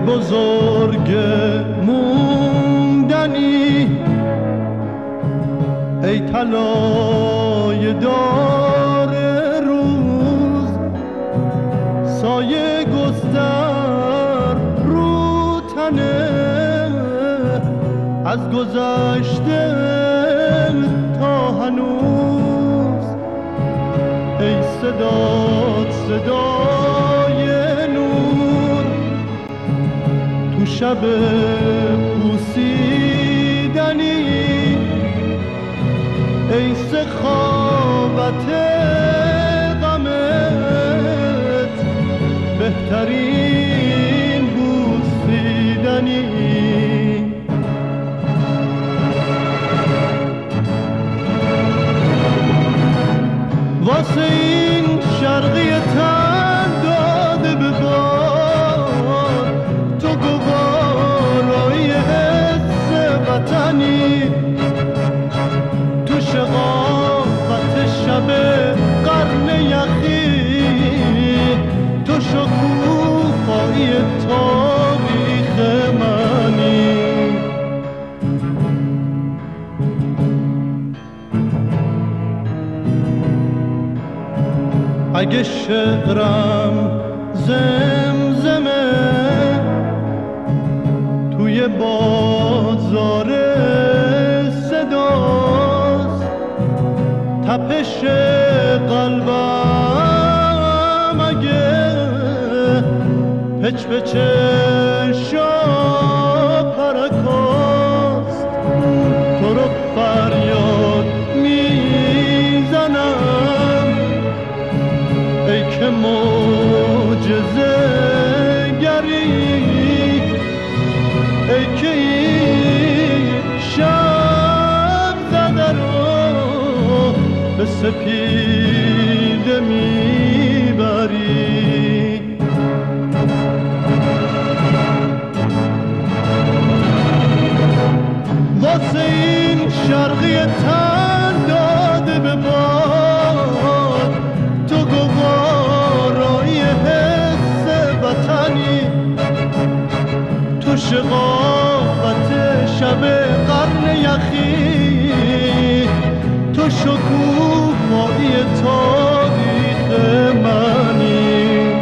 بزرگ موندنی، ای طلای دار روز، سایه گستر رو تنه از گذشته تا هنوز. ای صدات صدای نور تو شب پوسیدنی، ای سخاوت غمت بهترین بوسیدنی. واسه این شرقی تن داده به باد، تو گوارای حس وطنی، تو شقاقت شب قرن یخی، تو شکوفایی تاریخ منی. اگه شعرم زمزمه توی بازار صداست، تپش قلبم اگه پچ به چشم پرکاست، تو رو فریاد میزنم ای که معجزه گری، ای که این شب زده رو به سپیده میبری. واسه این شرقی تن داده به باد، تو گوارای حس وطنی، تو شقاقت شب قرن یخی، تو شکوفایی تاریخ منی.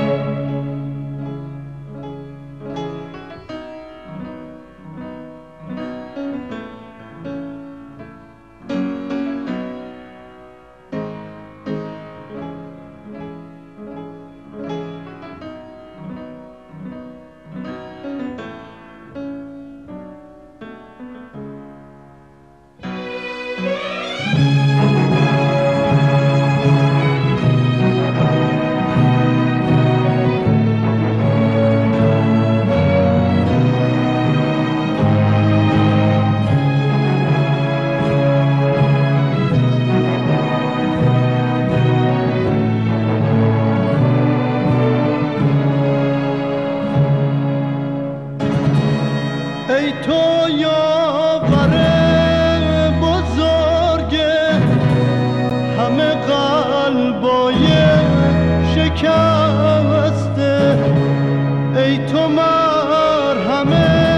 ای تو یاور بزرگ همه قلبای شکسته، ای تو مرهم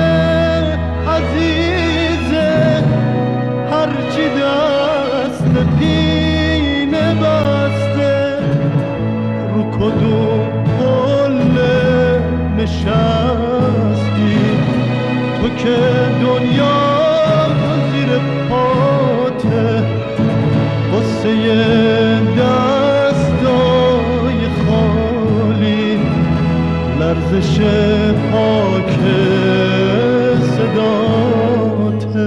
عزیزه هرچی دست پینه بسته، رو کدوم قله نشستی تو که دنیا زیر پاته، واسه دستای خالی لرزش پاک صداته.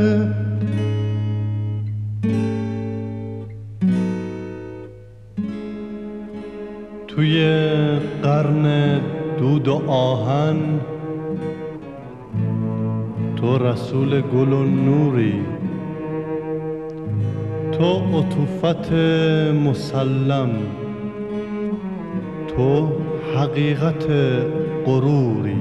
توی قرن دود و آهن تو رسول گل و نوری، تو عطوفت مسلم، تو حقیقت غروری.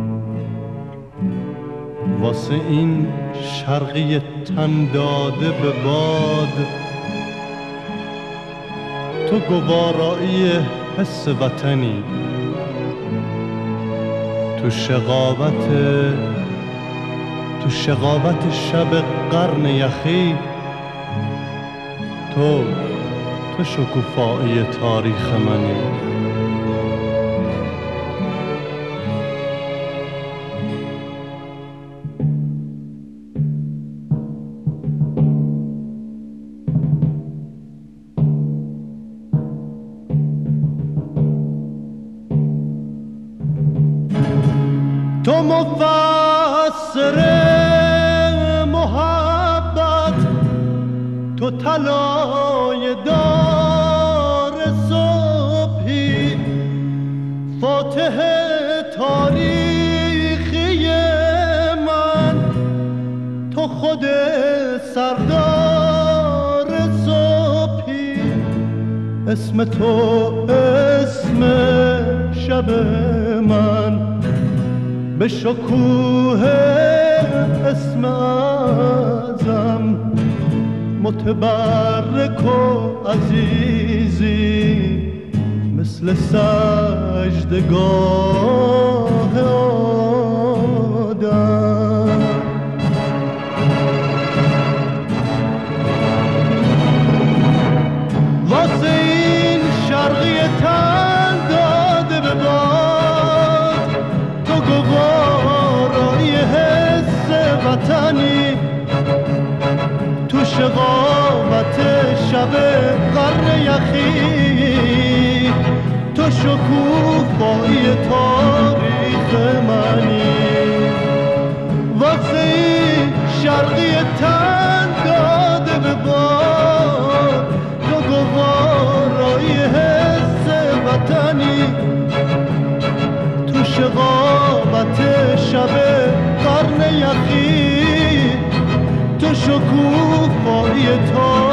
واسه این شرقی تن داده به باد، تو گوارایی حس وطنی، تو شقاوت شب قرن یخی، تو شکوفایی تاریخ منی. تو مفسر محبت، تو طلای دار صبحی، فاتح تاریخی من، تو خود سردار صبحی. اسم تو اسم شب من، به شکوه اسم اعظم، متبرک و عزیزی، مثل سجدگاه آدم. واسه این شرقی تن داده به باد، تو گوارای حس وطنی، تو شقاوت شب قرن یخی، تو شکوفایی تاریخ منی. واسه این شرقی تن داده به باد، تو گوارای حس وطنی، تو شقاوت شب قرن یخی، تو شکوفایی تاریخ